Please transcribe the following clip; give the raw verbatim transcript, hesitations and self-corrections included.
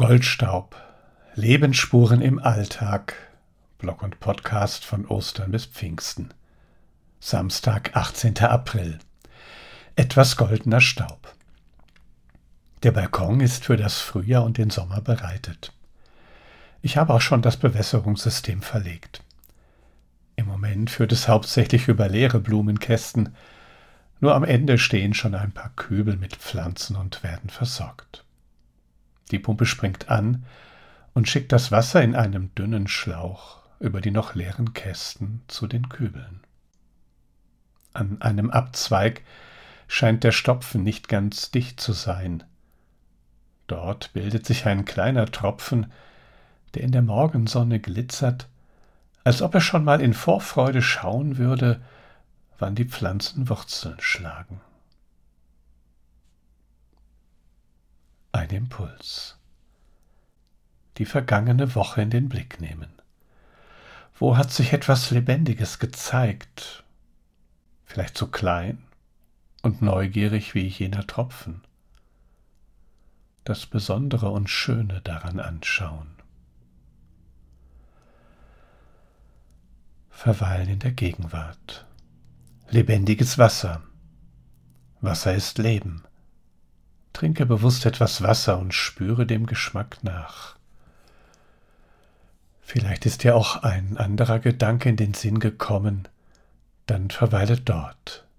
Goldstaub. Lebensspuren im Alltag. Blog und Podcast von Ostern bis Pfingsten. Samstag, achtzehnter April. Etwas goldener Staub. Der Balkon ist für das Frühjahr und den Sommer bereitet. Ich habe auch schon das Bewässerungssystem verlegt. Im Moment führt es hauptsächlich über leere Blumenkästen. Nur am Ende stehen schon ein paar Kübel mit Pflanzen und werden versorgt. Die Pumpe springt an und schickt das Wasser in einem dünnen Schlauch über die noch leeren Kästen zu den Kübeln. An einem Abzweig scheint der Stopfen nicht ganz dicht zu sein. Dort bildet sich ein kleiner Tropfen, der in der Morgensonne glitzert, als ob er schon mal in Vorfreude schauen würde, wann die Pflanzen Wurzeln schlagen. Ein Impuls. Die vergangene Woche in den Blick nehmen. Wo hat sich etwas Lebendiges gezeigt? Vielleicht so klein und neugierig wie jener Tropfen. Das Besondere und Schöne daran anschauen. Verweilen in der Gegenwart. Lebendiges Wasser. Wasser ist Leben. Trinke bewusst etwas Wasser und spüre dem Geschmack nach. Vielleicht ist dir auch ein anderer Gedanke in den Sinn gekommen, dann verweile dort